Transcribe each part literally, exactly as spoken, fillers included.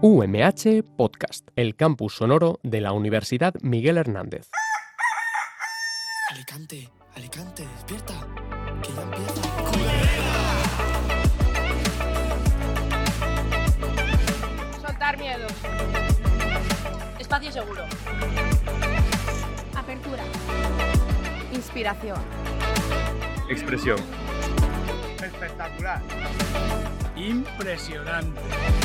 U M H Podcast, el campus sonoro de la Universidad Miguel Hernández. Alicante, Alicante, despierta, que ya empieza. Soltar miedos. Espacio seguro. Apertura. Inspiración. Expresión. Espectacular. Impresionante.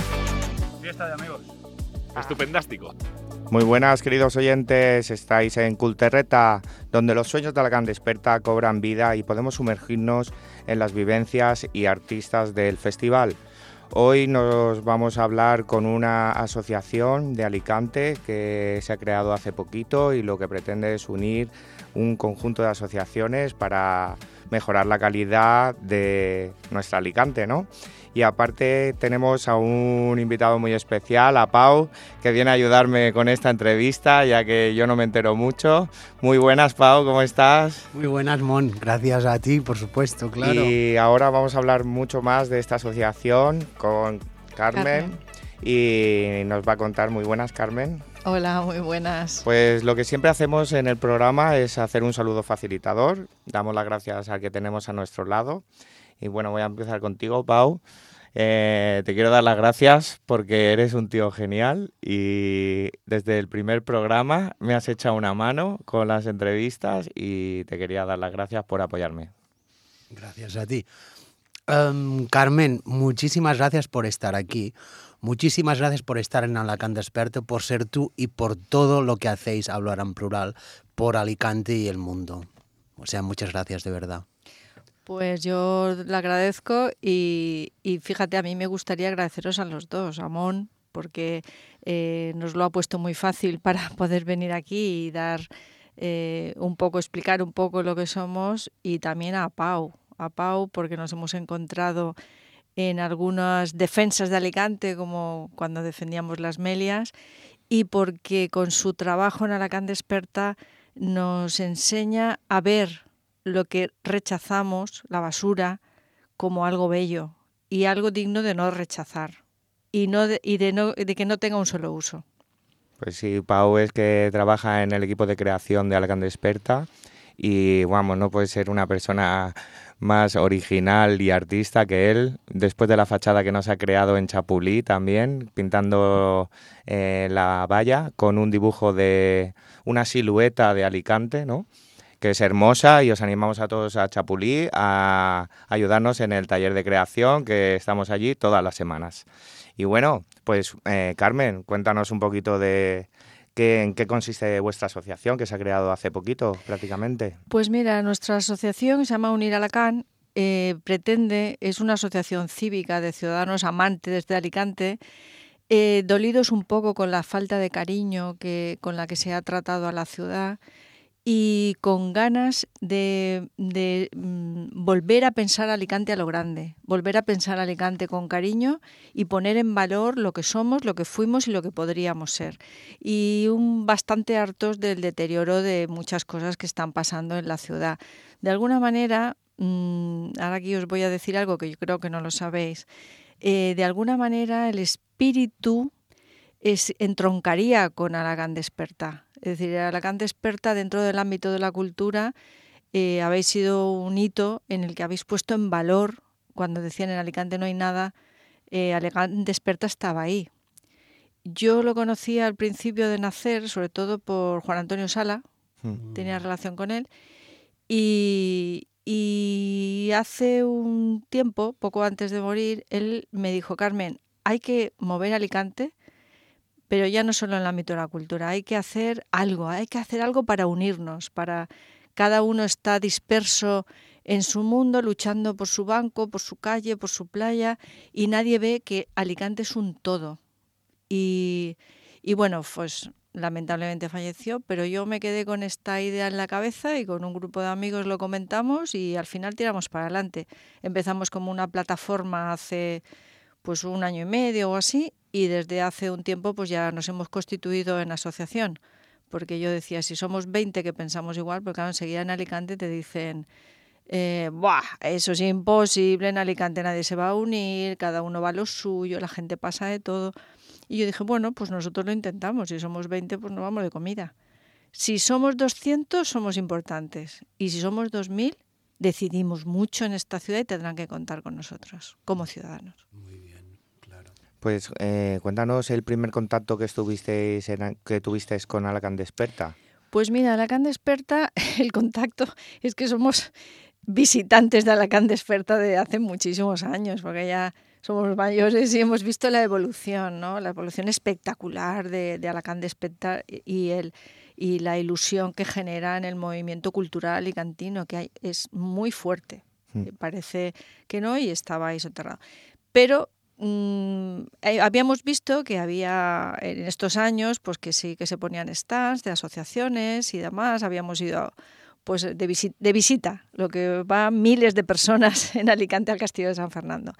Fiesta de amigos. Estupendástico. Muy buenas, queridos oyentes, estáis en Culterreta, donde los sueños de Alacant Desperta cobran vida y podemos sumergirnos en las vivencias y artistas del festival. Hoy nos vamos a hablar con una asociación de Alicante que se ha creado hace poquito y lo que pretende es unir un conjunto de asociaciones para mejorar la calidad de nuestra Alicante, ¿no? Y aparte tenemos a un invitado muy especial, a Pau, que viene a ayudarme con esta entrevista, ya que yo no me entero mucho. Muy buenas, Pau, ¿cómo estás? Muy buenas, Mon. Gracias a ti, por supuesto, claro. Y ahora vamos a hablar mucho más de esta asociación con Carmen, Carmen. Y nos va a contar. Muy buenas, Carmen. Hola, muy buenas. Pues lo que siempre hacemos en el programa es hacer un saludo facilitador. Damos las gracias al que tenemos a nuestro lado. Y bueno, voy a empezar contigo, Pau. Eh, te quiero dar las gracias porque eres un tío genial y desde el primer programa me has echado una mano con las entrevistas y te quería dar las gracias por apoyarme. Gracias a ti. Um, Carmen, muchísimas gracias por estar aquí. Muchísimas gracias por estar en Alacant Desperta, por ser tú y por todo lo que hacéis, hablar en plural, por Alicante y el mundo. O sea, muchas gracias de verdad. Pues yo le agradezco y, y fíjate, a mí me gustaría agradeceros a los dos, a Mon, porque eh, nos lo ha puesto muy fácil para poder venir aquí y dar eh, un poco, explicar un poco lo que somos, y también a Pau, a Pau porque nos hemos encontrado en algunas defensas de Alicante, como cuando defendíamos las melias, y porque con su trabajo en Alacant Desperta nos enseña a ver lo que rechazamos, la basura, como algo bello y algo digno de no rechazar y no de, y de, no, de que no tenga un solo uso. Pues sí, Pau es que trabaja en el equipo de creación de Alacant Desperta y vamos, no puede ser una persona más original y artista que él, después de la fachada que nos ha creado en Chapulí también, pintando eh, la valla con un dibujo de una silueta de Alicante, ¿no?, que es hermosa, y os animamos a todos a Chapulí a ayudarnos en el taller de creación, que estamos allí todas las semanas. Y bueno, pues eh, Carmen, cuéntanos un poquito de qué, en qué consiste vuestra asociación, que se ha creado hace poquito prácticamente. Pues mira, nuestra asociación se llama Unir Alacant, eh, pretende, es una asociación cívica de ciudadanos amantes de Alicante, eh, dolidos un poco con la falta de cariño que, con la que se ha tratado a la ciudad, y con ganas de, de mm, volver a pensar Alicante a lo grande, volver a pensar Alicante con cariño y poner en valor lo que somos, lo que fuimos y lo que podríamos ser. Y un, bastante hartos del deterioro de muchas cosas que están pasando en la ciudad. De alguna manera, mmm, ahora aquí os voy a decir algo que yo creo que no lo sabéis, eh, de alguna manera el espíritu es, entroncaría con Alacant Desperta. Es decir, Alacant Desperta, dentro del ámbito de la cultura, eh, habéis sido un hito en el que habéis puesto en valor, cuando decían en Alicante no hay nada, eh, Alacant Desperta estaba ahí. Yo lo conocí al principio de nacer, sobre todo por Juan Antonio Sala, mm. tenía relación con él, y, y hace un tiempo, poco antes de morir, él me dijo: Carmen, hay que mover Alicante, pero ya no solo en el ámbito de la cultura, hay que hacer algo, hay que hacer algo para unirnos, para cada uno está disperso en su mundo, luchando por su banco, por su calle, por su playa, y nadie ve que Alicante es un todo. Y, y bueno, pues lamentablemente falleció, pero yo me quedé con esta idea en la cabeza y con un grupo de amigos lo comentamos y al final tiramos para adelante. Empezamos como una plataforma hace pues un año y medio o así, y desde hace un tiempo pues ya nos hemos constituido en asociación, porque yo decía, si somos veinte que pensamos igual, porque claro, enseguida en Alicante te dicen eh, ¡buah! Eso es imposible, en Alicante nadie se va a unir, cada uno va a lo suyo, la gente pasa de todo. Y yo dije, bueno, pues nosotros lo intentamos. Si somos veinte, pues nos vamos de comida. Si somos doscientos, somos importantes. Y si somos dos mil, decidimos mucho en esta ciudad y tendrán que contar con nosotros, como ciudadanos. Muy bien, claro. Pues eh, cuéntanos el primer contacto que estuvisteis en, que tuvisteis con Alacant Desperta. Pues mira, Alacant Desperta, el contacto es que somos visitantes de Alacant Desperta de hace muchísimos años, porque ya somos mayores y hemos visto la evolución, ¿no? La evolución espectacular de, de Alacant Desperta y el y la ilusión que genera en el movimiento cultural alicantino, que hay, es muy fuerte. Mm. Parece que no, y estaba ahí soterrado. Pero mmm, habíamos visto que había en estos años, pues que sí que se ponían stands de asociaciones y demás. Habíamos ido pues de, visi- de visita, lo que va miles de personas en Alicante al Castillo de San Fernando.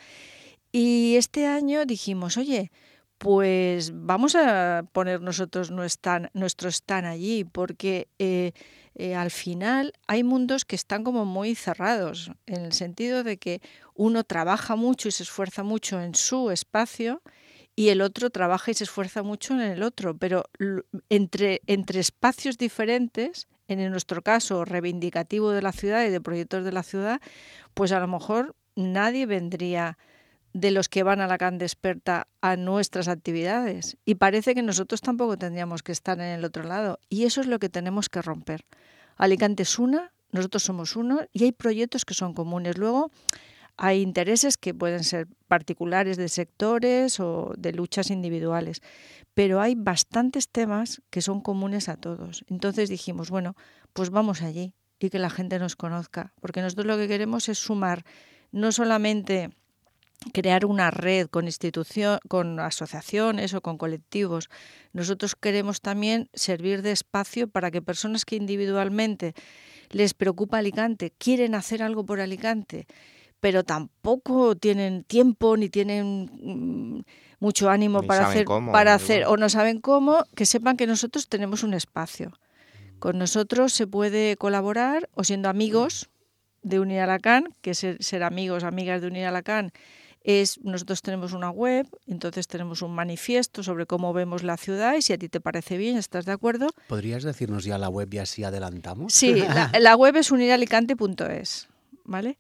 Y este año dijimos, oye, pues vamos a poner nosotros nuestra, nuestro stand allí, porque eh, eh, al final hay mundos que están como muy cerrados, en el sentido de que uno trabaja mucho y se esfuerza mucho en su espacio y el otro trabaja y se esfuerza mucho en el otro, pero entre, entre espacios diferentes, en nuestro caso reivindicativo de la ciudad y de proyectos de la ciudad, pues a lo mejor nadie vendría de los que van a Alacant Desperta a nuestras actividades. Y parece que nosotros tampoco tendríamos que estar en el otro lado. Y eso es lo que tenemos que romper. Alicante es una, nosotros somos uno y hay proyectos que son comunes. Luego hay intereses que pueden ser particulares de sectores o de luchas individuales. Pero hay bastantes temas que son comunes a todos. Entonces dijimos, bueno, pues vamos allí y que la gente nos conozca. Porque nosotros lo que queremos es sumar no solamente crear una red con institución, con asociaciones o con colectivos. Nosotros queremos también servir de espacio para que personas que individualmente les preocupa Alicante, quieren hacer algo por Alicante, pero tampoco tienen tiempo ni tienen mmm, mucho ánimo ni para hacer, cómo, para hacer o no saben cómo, que sepan que nosotros tenemos un espacio. Con nosotros se puede colaborar o siendo amigos de Unir Alacant, que es ser, ser amigos, amigas de Unir Alacant. Es, nosotros tenemos una web, entonces tenemos un manifiesto sobre cómo vemos la ciudad y si a ti te parece bien, ¿estás de acuerdo? ¿Podrías decirnos ya la web y así adelantamos? Sí, la, la web es unir alicante punto es, ¿vale?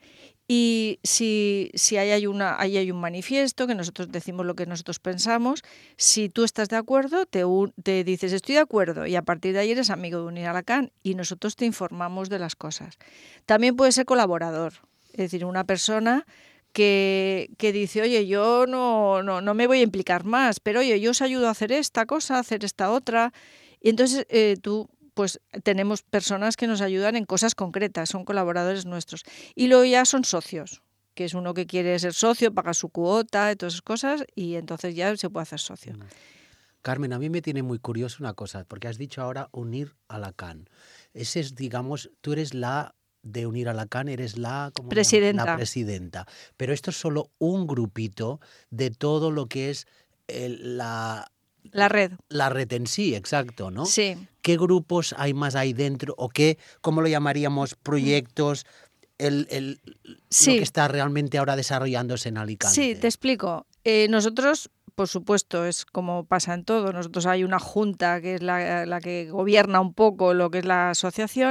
Y si, si ahí, hay una, ahí hay un manifiesto que nosotros decimos lo que nosotros pensamos, si tú estás de acuerdo, te, te dices estoy de acuerdo y a partir de ahí eres amigo de Unir Alacant y nosotros te informamos de las cosas. También puedes ser colaborador, es decir, una persona Que, que dice, oye, yo no, no, no me voy a implicar más, pero oye, yo os ayudo a hacer esta cosa, a hacer esta otra. Y entonces eh, tú, pues tenemos personas que nos ayudan en cosas concretas, son colaboradores nuestros. Y luego ya son socios, que es uno que quiere ser socio, paga su cuota y todas esas cosas, y entonces ya se puede hacer socio. Carmen, a mí me tiene muy curioso una cosa, porque has dicho ahora Unir Alacant. Ese es, digamos, tú eres la... de Unir Alacant, eres la, ¿cómo presidenta. la presidenta. Pero esto es solo un grupito de todo lo que es el, la... La red. La red en sí, exacto, ¿no? Sí. ¿Qué grupos hay más ahí dentro? ¿O qué, cómo lo llamaríamos, proyectos? El, el, sí. Lo que está realmente ahora desarrollándose en Alicante. Sí, te explico. Eh, nosotros... Por supuesto, es como pasa en todo. Nosotros hay una junta que es la, la que gobierna un poco lo que es la asociación,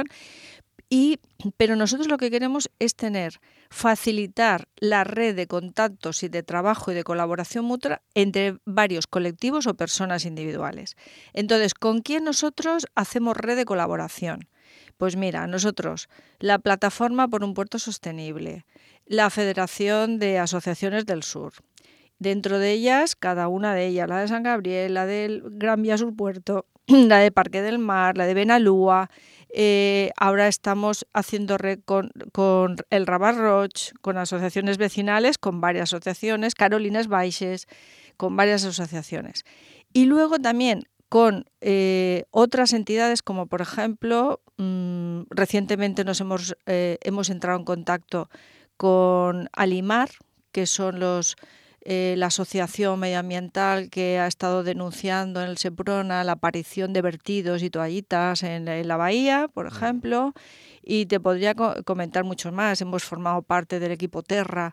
y, pero nosotros lo que queremos es tener, facilitar la red de contactos y de trabajo y de colaboración mutua entre varios colectivos o personas individuales. Entonces, ¿con quién nosotros hacemos red de colaboración? Pues mira, nosotros, la Plataforma por un Puerto Sostenible, la Federación de Asociaciones del Sur. Dentro de ellas, cada una de ellas, la de San Gabriel, la del Gran Vía Sur Puerto, la de Parque del Mar, la de Benalúa. Eh, ahora estamos haciendo red con, con el Rabat Roig, con asociaciones vecinales, con varias asociaciones, Carolines Baixes, con varias asociaciones. Y luego también con eh, otras entidades como, por ejemplo, mmm, recientemente nos hemos, eh, hemos entrado en contacto con Alimar, que son los... Eh, la asociación medioambiental que ha estado denunciando en el Seprona la aparición de vertidos y toallitas en, en la bahía, por ejemplo, y te podría co- comentar mucho más. Hemos formado parte del equipo Terra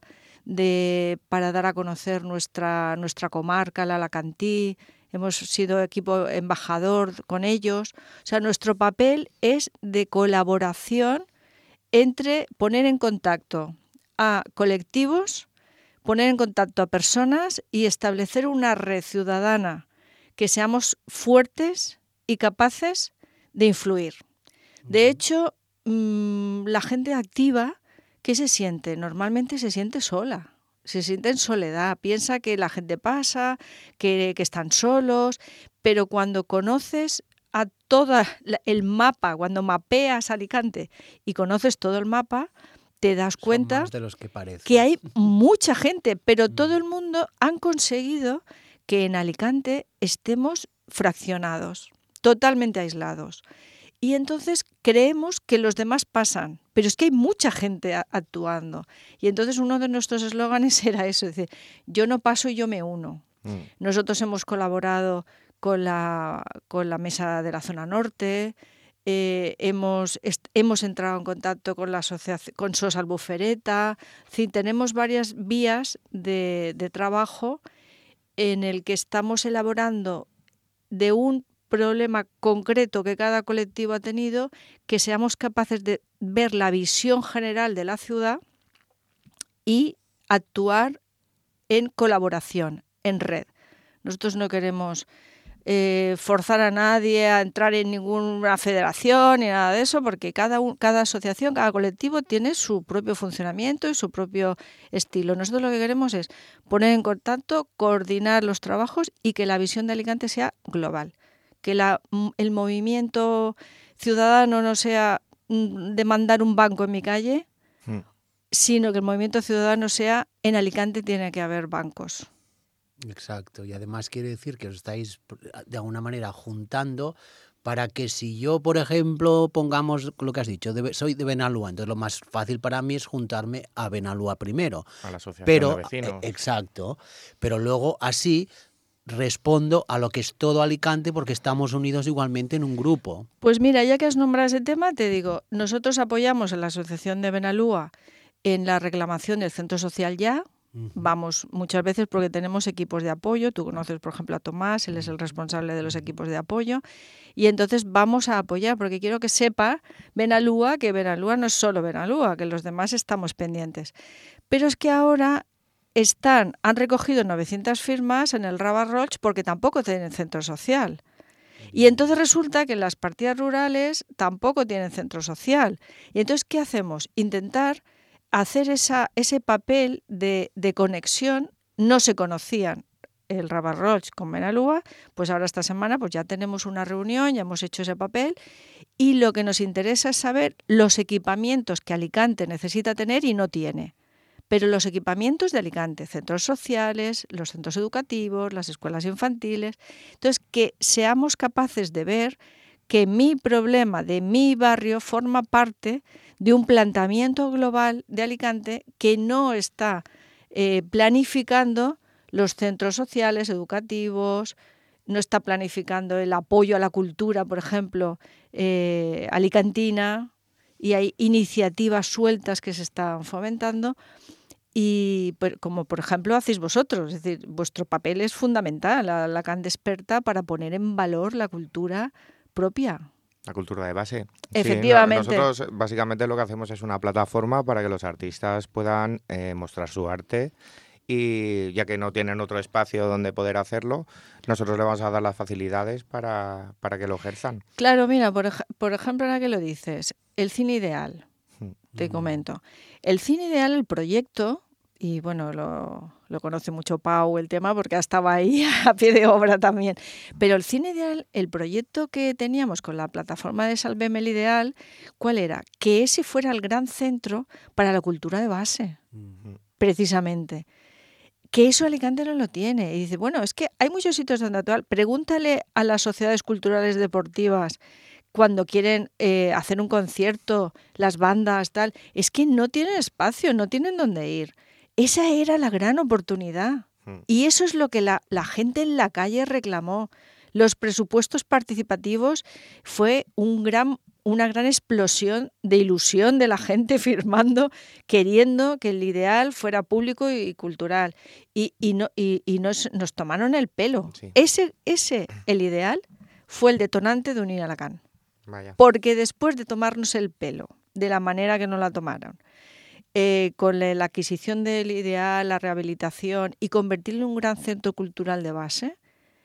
de, para dar a conocer nuestra, nuestra comarca, la Alacantí. Hemos sido equipo embajador con ellos. O sea, nuestro papel es de colaboración entre poner en contacto a colectivos, poner en contacto a personas y establecer una red ciudadana que seamos fuertes y capaces de influir. De hecho, mmm, la gente activa, ¿qué se siente? Normalmente se siente sola, se siente en soledad, piensa que la gente pasa, que, que están solos, pero cuando conoces a todo el mapa, cuando mapeas Alicante y conoces todo el mapa, te das cuenta de los que, que hay mucha gente, pero todo el mundo han conseguido que en Alicante estemos fraccionados, totalmente aislados. Y entonces creemos que los demás pasan, pero es que hay mucha gente a- actuando. Y entonces uno de nuestros eslóganes era eso, es decir, yo no paso y yo me uno. Mm. Nosotros hemos colaborado con la, con la Mesa de la Zona Norte, Eh, hemos, est- hemos entrado en contacto con la asociación, con SOS Albufereta, en fin, tenemos varias vías de, de trabajo en el que estamos elaborando de un problema concreto que cada colectivo ha tenido, que seamos capaces de ver la visión general de la ciudad y actuar en colaboración, en red. Nosotros no queremos Eh, forzar a nadie a entrar en ninguna federación ni nada de eso, porque cada, un, cada asociación, cada colectivo tiene su propio funcionamiento y su propio estilo. Nosotros lo que queremos es poner en contacto, coordinar los trabajos y que la visión de Alicante sea global, que la, el movimiento ciudadano no sea de mandar un banco en mi calle, mm. sino que el movimiento ciudadano sea en Alicante tiene que haber bancos. Exacto, y además quiere decir que os estáis de alguna manera juntando para que si yo, por ejemplo, pongamos lo que has dicho, de, soy de Benalúa, entonces lo más fácil para mí es juntarme a Benalúa primero. A la asociación pero, de vecinos. Eh, exacto, pero luego así respondo a lo que es todo Alicante porque estamos unidos igualmente en un grupo. Pues mira, ya que has nombrado ese tema, te digo, nosotros apoyamos a la Asociación de Benalúa en la reclamación del Centro Social Ya. Vamos muchas veces porque tenemos equipos de apoyo. Tú conoces, por ejemplo, a Tomás, él es el responsable de los equipos de apoyo. Y entonces vamos a apoyar, porque quiero que sepa Benalúa que Benalúa no es solo Benalúa, que los demás estamos pendientes. Pero es que ahora están, han recogido novecientas firmas en el Rabarroch porque tampoco tienen centro social. Y entonces resulta que en las partidas rurales tampoco tienen centro social. Y entonces, ¿qué hacemos? Intentar hacer esa, ese papel de, de conexión. No se conocían el Rabarroch con Benalúa, pues ahora esta semana pues ya tenemos una reunión, ya hemos hecho ese papel y lo que nos interesa es saber los equipamientos que Alicante necesita tener y no tiene. Pero los equipamientos de Alicante, centros sociales, los centros educativos, las escuelas infantiles, entonces que seamos capaces de ver que mi problema de mi barrio forma parte de un planteamiento global de Alicante que no está eh, planificando los centros sociales, educativos, no está planificando el apoyo a la cultura, por ejemplo, eh, alicantina, y hay iniciativas sueltas que se están fomentando, y como por ejemplo hacéis vosotros, es decir, vuestro papel es fundamental, la Alacant Desperta, para poner en valor la cultura propia. La cultura de base. Efectivamente. Sí, no, nosotros básicamente lo que hacemos es una plataforma para que los artistas puedan eh, mostrar su arte y ya que no tienen otro espacio donde poder hacerlo, nosotros les vamos a dar las facilidades para, para que lo ejerzan. Claro, mira, por, ej- por ejemplo, ahora que lo dices, el cine ideal, te comento. El cine ideal, el proyecto, y bueno, lo, lo conoce mucho Pau el tema porque estaba ahí a pie de obra también, pero el cine ideal, el proyecto que teníamos con la plataforma de Salvem el Ideal, ¿cuál era? Que ese fuera el gran centro para la cultura de base, uh-huh. precisamente. Que eso Alicante no lo tiene. Y dice, bueno, es que hay muchos sitios donde actuar. Pregúntale a las sociedades culturales deportivas cuando quieren eh, hacer un concierto, las bandas, tal. Es que no tienen espacio, no tienen dónde ir. Esa era la gran oportunidad. Y eso es lo que la, la gente en la calle reclamó. Los presupuestos participativos fue un gran, una gran explosión de ilusión de la gente firmando, queriendo que el ideal fuera público y cultural. Y, y, no, y, y nos, nos tomaron el pelo. Sí. Ese, ese, el ideal, fue el detonante de unir a Alacant. Vaya. Porque después de tomarnos el pelo, de la manera que nos la tomaron, eh, con la, la adquisición del ideal, la rehabilitación y convertirlo en un gran centro cultural de base,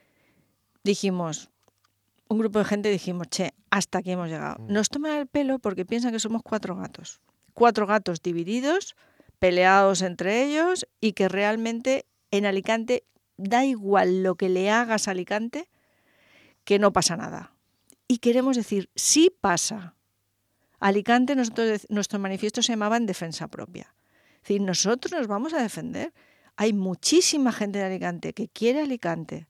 dijimos, un grupo de gente dijimos, che, hasta aquí hemos llegado. Nos toman el pelo porque piensan que somos cuatro gatos. Cuatro gatos divididos, peleados entre ellos y que realmente en Alicante da igual lo que le hagas a Alicante, que no pasa nada. Y queremos decir, sí pasa. Alicante, nosotros, nuestro manifiesto se llamaba En Defensa Propia. Es decir, nosotros nos vamos a defender. Hay muchísima gente de Alicante que quiere Alicante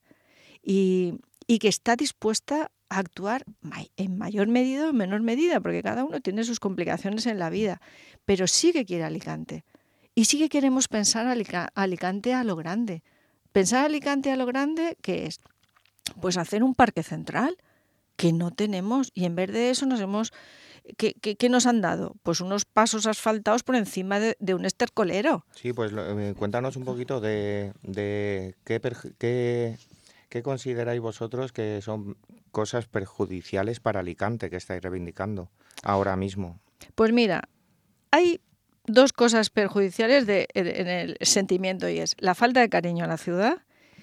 y, y que está dispuesta a actuar en mayor medida o en menor medida, porque cada uno tiene sus complicaciones en la vida, pero sí que quiere Alicante. Y sí que queremos pensar Alica- Alicante a lo grande. Pensar Alicante a lo grande, ¿qué es? Pues hacer un parque central que no tenemos, y en vez de eso nos hemos... ¿Qué, qué, qué nos han dado? Pues unos pasos asfaltados por encima de, de un estercolero. Sí, pues eh, cuéntanos un poquito de, de qué, qué, qué consideráis vosotros que son cosas perjudiciales para Alicante que estáis reivindicando ahora mismo. Pues mira, hay dos cosas perjudiciales de, en el sentimiento, y es la falta de cariño a la ciudad,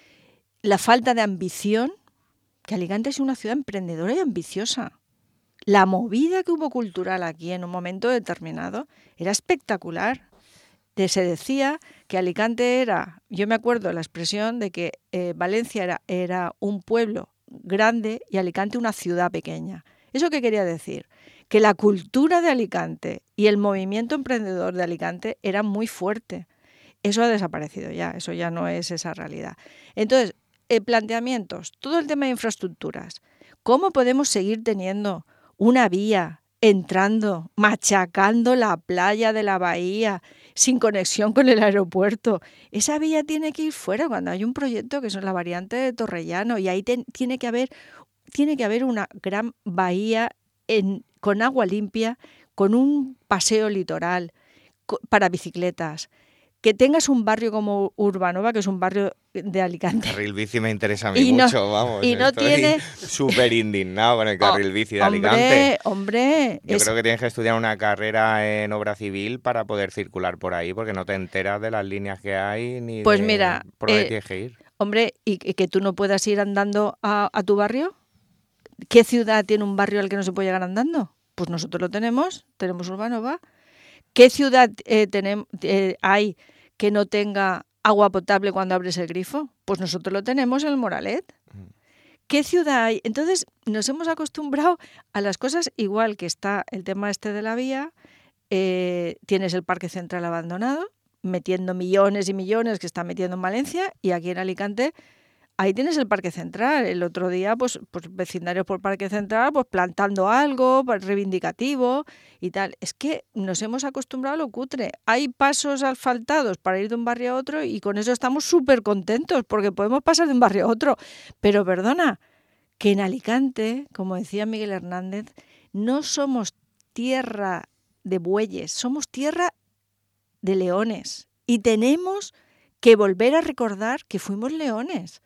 la falta de ambición, que Alicante es una ciudad emprendedora y ambiciosa. La movida que hubo cultural aquí en un momento determinado era espectacular. De, se decía que Alicante era, yo me acuerdo la expresión de que eh, Valencia era, era un pueblo grande y Alicante una ciudad pequeña. ¿Eso qué quería decir? Que la cultura de Alicante y el movimiento emprendedor de Alicante era muy fuerte. Eso ha desaparecido ya, eso ya no es esa realidad. Entonces, eh, planteamientos, todo el tema de infraestructuras. ¿Cómo podemos seguir teniendo una vía entrando, machacando la playa de la bahía, sin conexión con el aeropuerto? Esa vía tiene que ir fuera cuando hay un proyecto que es la variante de Torrellano, y ahí ten, tiene que haber, tiene que haber una gran bahía en, con agua limpia, con un paseo litoral co, para bicicletas. Que tengas un barrio como Urbanova, que es un barrio de Alicante. Carril bici me interesa a mí y mucho, no, vamos. Y no estoy tiene... súper indignado con el carril bici de hombre, Alicante. Hombre, Yo es... creo que tienes que estudiar una carrera en obra civil para poder circular por ahí, porque no te enteras de las líneas que hay ni pues de mira, por dónde eh, tienes que ir. Hombre, ¿y, y que tú no puedas ir andando a, a tu barrio? ¿Qué ciudad tiene un barrio al que no se puede llegar andando? Pues nosotros lo tenemos, tenemos Urbanova. ¿Qué ciudad eh, tenemos, eh, hay que no tenga agua potable cuando abres el grifo? Pues nosotros lo tenemos en el Moralet. ¿Qué ciudad hay? Entonces nos hemos acostumbrado a las cosas igual que está el tema este de la vía, eh, tienes el Parque Central abandonado, metiendo millones y millones que está metiendo en Valencia, y aquí en Alicante ahí tienes el Parque Central. El otro día, pues, pues vecindarios por Parque Central, pues plantando algo reivindicativo y tal. Es que nos hemos acostumbrado a lo cutre. Hay pasos asfaltados para ir de un barrio a otro y con eso estamos súper contentos porque podemos pasar de un barrio a otro. Pero perdona, que en Alicante, como decía Miguel Hernández, no somos tierra de bueyes, somos tierra de leones. Y tenemos que volver a recordar que fuimos leones.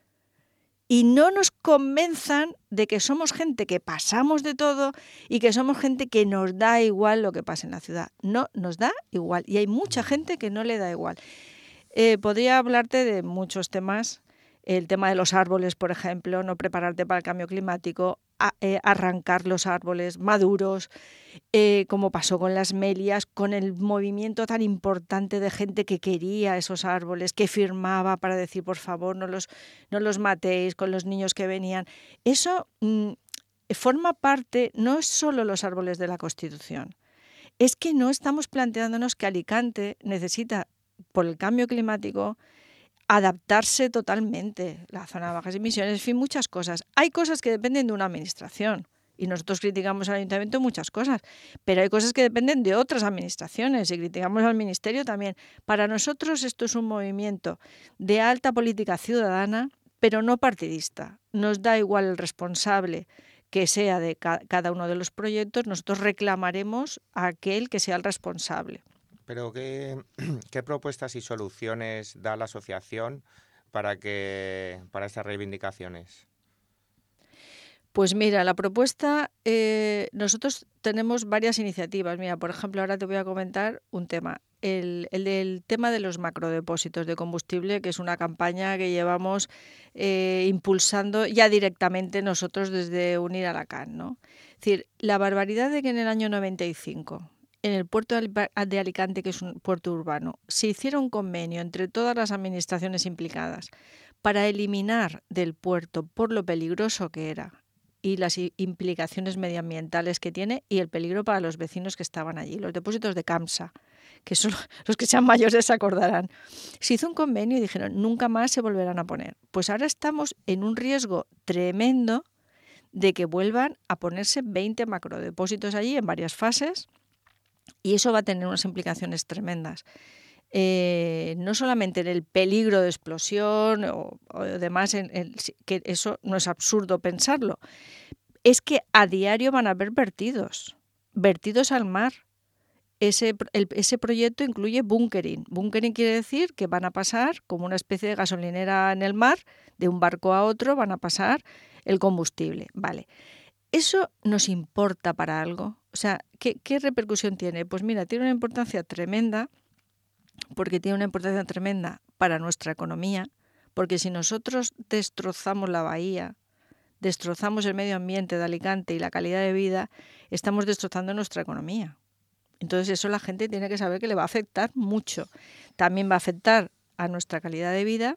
Y no nos convenzan de que somos gente que pasamos de todo y que somos gente que nos da igual lo que pasa en la ciudad. No, nos da igual. Y hay mucha gente que no le da igual. Eh, podría hablarte de muchos temas. El tema de los árboles, por ejemplo, no prepararte para el cambio climático, a, eh, arrancar los árboles maduros, eh, como pasó con las melias, con el movimiento tan importante de gente que quería esos árboles, que firmaba para decir, por favor, no los, no los matéis, con los niños que venían. Eso mmm, forma parte, no es solo los árboles de la Constitución, es que no estamos planteándonos que Alicante necesita, por el cambio climático, adaptarse totalmente, la zona de bajas emisiones, en fin, muchas cosas. Hay cosas que dependen de una administración y nosotros criticamos al ayuntamiento en muchas cosas, pero hay cosas que dependen de otras administraciones y criticamos al ministerio también. Para nosotros esto es un movimiento de alta política ciudadana pero no partidista. Nos da igual el responsable que sea de ca- cada uno de los proyectos, nosotros reclamaremos a aquel que sea el responsable. Pero ¿qué, qué propuestas y soluciones da la asociación para, que, para estas reivindicaciones? Pues mira, la propuesta, eh, nosotros tenemos varias iniciativas. Mira, por ejemplo, ahora te voy a comentar un tema, el, el del tema de los macrodepósitos de combustible, que es una campaña que llevamos eh, impulsando ya directamente nosotros desde Unir a la C A N, ¿no? Es decir, la barbaridad de que en el año noventa y cinco, en el puerto de Alicante, que es un puerto urbano, se hiciera un convenio entre todas las administraciones implicadas para eliminar del puerto, por lo peligroso que era, y las implicaciones medioambientales que tiene y el peligro para los vecinos que estaban allí. Los depósitos de Camsa, que son los que sean mayores se acordarán. Se hizo un convenio y dijeron, nunca más se volverán a poner. Pues ahora estamos en un riesgo tremendo de que vuelvan a ponerse veinte macrodepósitos allí en varias fases y eso va a tener unas implicaciones tremendas. Eh, no solamente en el peligro de explosión o, o demás, en el, que eso no es absurdo pensarlo, es que a diario van a haber vertidos, vertidos al mar. Ese, el, ese proyecto incluye bunkering. Bunkering quiere decir que van a pasar como una especie de gasolinera en el mar, de un barco a otro van a pasar el combustible. Vale. ¿Eso nos importa para algo? O sea, ¿qué, qué repercusión tiene? Pues mira, tiene una importancia tremenda, porque tiene una importancia tremenda para nuestra economía, porque si nosotros destrozamos la bahía, destrozamos el medio ambiente de Alicante y la calidad de vida, estamos destrozando nuestra economía. Entonces eso la gente tiene que saber que le va a afectar mucho. También va a afectar a nuestra calidad de vida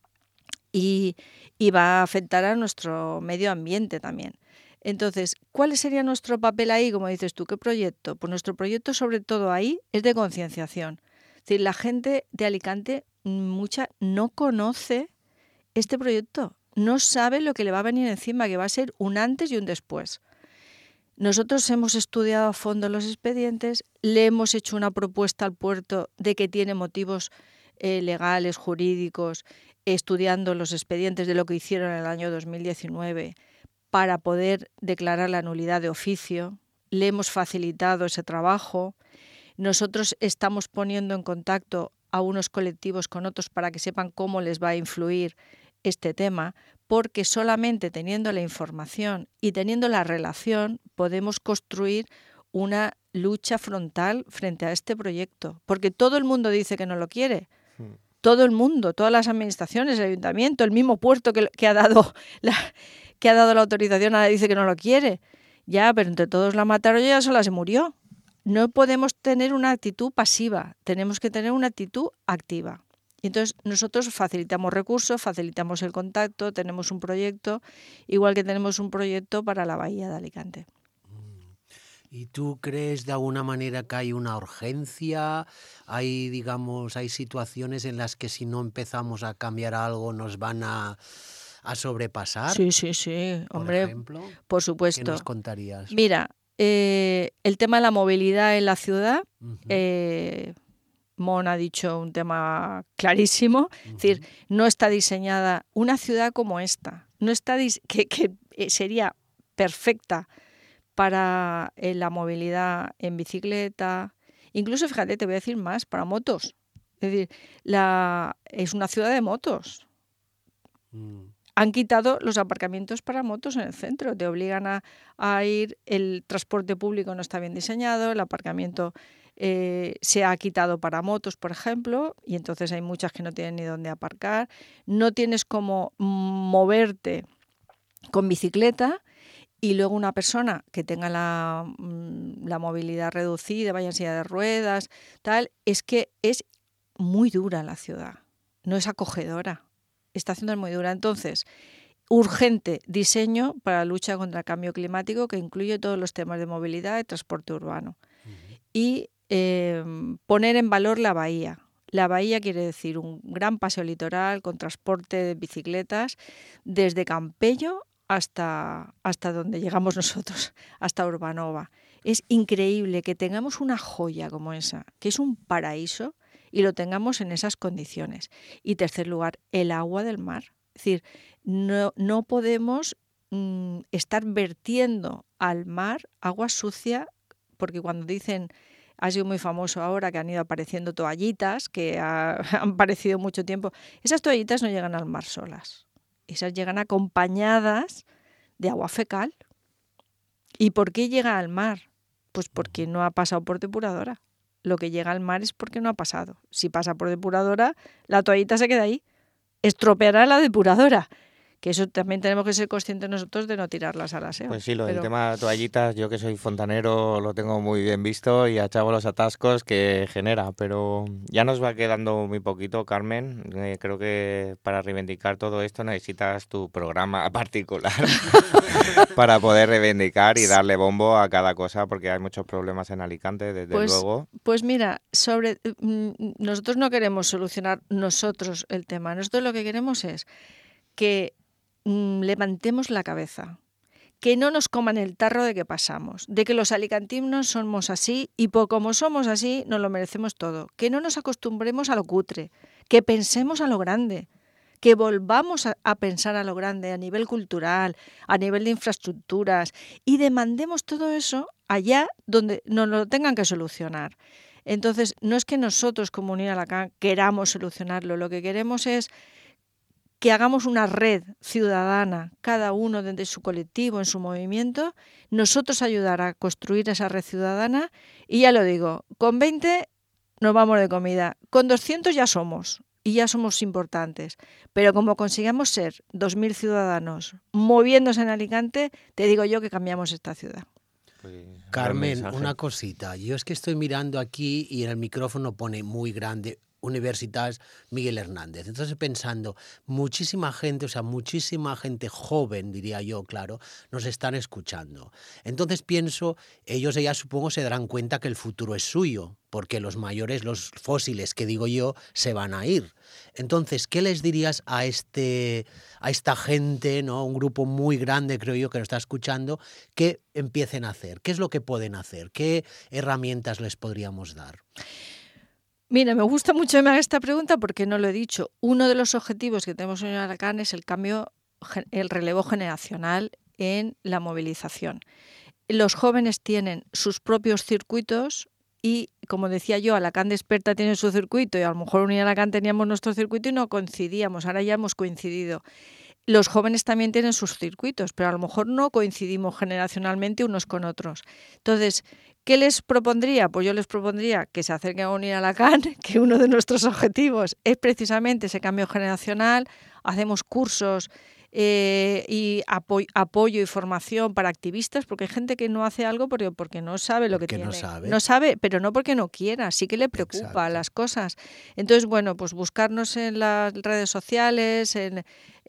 y, y va a afectar a nuestro medio ambiente también. Entonces, ¿cuál sería nuestro papel ahí? Como dices tú, ¿qué proyecto? Pues nuestro proyecto sobre todo ahí es de concienciación. Es decir, la gente de Alicante, mucha, no conoce este proyecto, no sabe lo que le va a venir encima, que va a ser un antes y un después. Nosotros hemos estudiado a fondo los expedientes, le hemos hecho una propuesta al puerto de que tiene motivos eh, legales, jurídicos, estudiando los expedientes de lo que hicieron en el año dos mil diecinueve para poder declarar la nulidad de oficio. Le hemos facilitado ese trabajo. Nosotros estamos poniendo en contacto a unos colectivos con otros para que sepan cómo les va a influir este tema, porque solamente teniendo la información y teniendo la relación podemos construir una lucha frontal frente a este proyecto, porque todo el mundo dice que no lo quiere. Sí. Todo el mundo, todas las administraciones, el ayuntamiento, el mismo puerto que, que, ha dado la, que ha dado la autorización ahora dice que no lo quiere. Ya, pero entre todos la mataron y ya sola se murió. No podemos tener una actitud pasiva, tenemos que tener una actitud activa. Entonces nosotros facilitamos recursos, facilitamos el contacto, tenemos un proyecto, igual que tenemos un proyecto para la Bahía de Alicante. ¿Y tú crees de alguna manera que hay una urgencia? Hay, digamos, hay situaciones en las que si no empezamos a cambiar algo nos van a, a sobrepasar. Sí, sí, sí, hombre, por ejemplo, por supuesto. ¿Qué nos contarías? Mira, eh, el tema de la movilidad en la ciudad, uh-huh. eh, Mon ha dicho un tema clarísimo, uh-huh. es decir, no está diseñada una ciudad como esta, no está dis- que, que sería perfecta para eh, la movilidad en bicicleta, incluso, fíjate, te voy a decir más, para motos. Es decir, la, es una ciudad de motos. Mm. Han quitado los aparcamientos para motos en el centro, te obligan a, a ir, el transporte público no está bien diseñado, el aparcamiento eh, se ha quitado para motos, por ejemplo, y entonces hay muchas que no tienen ni dónde aparcar. No tienes cómo moverte con bicicleta. Y luego una persona que tenga la, la movilidad reducida, vaya en silla de ruedas, tal, es que es muy dura la ciudad, no es acogedora, está haciendo muy dura. Entonces, urgente diseño para la lucha contra el cambio climático que incluye todos los temas de movilidad y transporte urbano. Uh-huh. Y eh, poner en valor la bahía. La bahía quiere decir un gran paseo litoral con transporte de bicicletas desde Campello hasta, hasta donde llegamos nosotros, hasta Urbanova. Es increíble que tengamos una joya como esa, que es un paraíso, y lo tengamos en esas condiciones. Y tercer lugar, el agua del mar. Es Es decir, no, no podemos mm, estar vertiendo al mar agua sucia, porque cuando dicen, ha sido muy famoso ahora que han ido apareciendo toallitas, que ha, han aparecido mucho tiempo, esas toallitas no llegan al mar solas, esas llegan acompañadas de agua fecal. ¿Y por qué llega al mar? Pues porque no ha pasado por depuradora. Lo que llega al mar es porque no ha pasado. Si pasa por depuradora, la toallita se queda ahí. Estropeará la depuradora. Que eso también tenemos que ser conscientes nosotros de no tirarlas al aseo. Pues sí, lo Pero... del tema de toallitas, yo que soy fontanero lo tengo muy bien visto y achavo los atascos que genera, pero ya nos va quedando muy poquito, Carmen. Eh, creo que para reivindicar todo esto necesitas tu programa particular para poder reivindicar y darle bombo a cada cosa, porque hay muchos problemas en Alicante, desde pues, luego. Pues mira, sobre nosotros no queremos solucionar nosotros el tema. Nosotros lo que queremos es que levantemos la cabeza, que no nos coman el tarro de que pasamos, de que los alicantinos somos así y por como somos así nos lo merecemos todo, que no nos acostumbremos a lo cutre, que pensemos a lo grande, que volvamos a, a pensar a lo grande a nivel cultural, a nivel de infraestructuras y demandemos todo eso allá donde nos lo tengan que solucionar. Entonces, no es que nosotros como Unir Alacant queramos solucionarlo, lo que queremos es que hagamos una red ciudadana, cada uno desde su colectivo, en su movimiento, nosotros ayudar a construir esa red ciudadana y ya lo digo, con veinte nos vamos de comida, con doscientos ya somos y ya somos importantes, pero como consigamos ser dos mil ciudadanos moviéndose en Alicante, te digo yo que cambiamos esta ciudad. Pues, Carmen, una cosita, yo es que estoy mirando aquí y en el micrófono pone muy grande Universitas Miguel Hernández. Entonces pensando, muchísima gente, o sea, muchísima gente joven, diría yo, claro, nos están escuchando. Entonces pienso, ellos ya supongo se darán cuenta que el futuro es suyo, porque los mayores, los fósiles, que digo yo, se van a ir. Entonces, ¿qué les dirías a este, a esta gente, ¿no? Un grupo muy grande, creo yo, que nos está escuchando, que empiecen a hacer? ¿Qué es lo que pueden hacer? ¿Qué herramientas les podríamos dar? Mira, me gusta mucho que me haga esta pregunta porque no lo he dicho. Uno de los objetivos que tenemos en Alacant es el cambio, el relevo generacional en la movilización. Los jóvenes tienen sus propios circuitos y, como decía yo, Alacant Desperta tiene su circuito y a lo mejor Unir Alacant teníamos nuestro circuito y no coincidíamos. Ahora ya hemos coincidido. Los jóvenes también tienen sus circuitos, pero a lo mejor no coincidimos generacionalmente unos con otros. Entonces, ¿qué les propondría? Pues yo les propondría que se acerquen a Unir Alacant, que uno de nuestros objetivos es precisamente ese cambio generacional. Hacemos cursos eh, y apo apoyo y formación para activistas, porque hay gente que no hace algo porque, porque no sabe lo que porque tiene. No sabe. no sabe, pero no porque no quiera, sí que le preocupa Exacto. las cosas. Entonces, bueno, pues buscarnos en las redes sociales, en...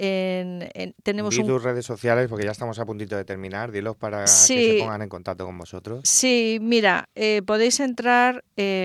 En, en, tenemos Di un... tus redes sociales porque ya estamos a puntito de terminar, dilos para sí, que se pongan en contacto con vosotros. Sí, mira, eh, podéis entrar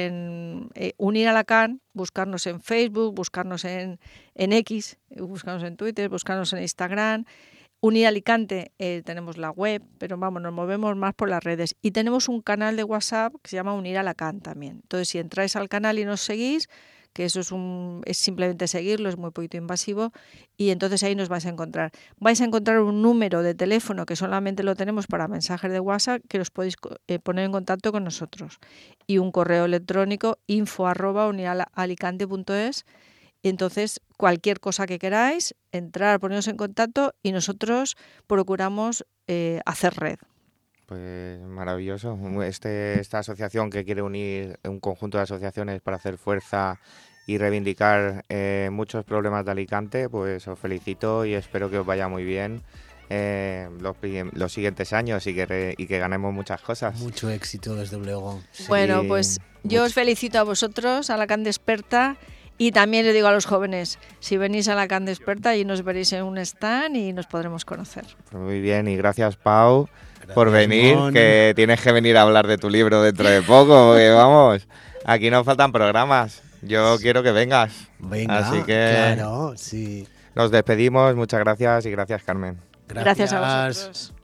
en eh, Unir Alacant, buscarnos en Facebook, buscarnos en, en X, buscarnos en Twitter, buscarnos en Instagram. Unir Alicante, eh, tenemos la web, pero vamos, nos movemos más por las redes. Y tenemos un canal de WhatsApp que se llama Unir Alacant también. Entonces, si entráis al canal y nos seguís, que eso es, un, es simplemente seguirlo, es muy poquito invasivo, y entonces ahí nos vais a encontrar. Vais a encontrar un número de teléfono que solamente lo tenemos para mensajes de WhatsApp, que os podéis eh, poner en contacto con nosotros, y un correo electrónico info arroba uniralicante punto es. Entonces, cualquier cosa que queráis, entrar, poneros en contacto y nosotros procuramos eh, hacer red. Pues maravilloso. Este, esta asociación que quiere unir un conjunto de asociaciones para hacer fuerza y reivindicar eh, muchos problemas de Alicante, pues os felicito y espero que os vaya muy bien eh, los, los siguientes años y que, re, y que ganemos muchas cosas. Mucho éxito, desde luego. Sí, bueno, pues yo mucho. os felicito a vosotros, a Alacant Desperta. Y también le digo a los jóvenes, si venís a Alacant Desperta y nos veréis en un stand y nos podremos conocer. Pues muy bien, y gracias, Pau, gracias, por venir, Mon. que tienes que venir a hablar de tu libro dentro de poco, porque vamos, aquí nos faltan programas, yo sí. quiero que vengas. Venga, así que claro, sí. Nos despedimos, muchas gracias y gracias, Carmen. Gracias, gracias a vosotros.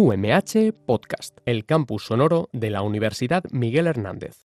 U M H Podcast, el campus sonoro de la Universidad Miguel Hernández.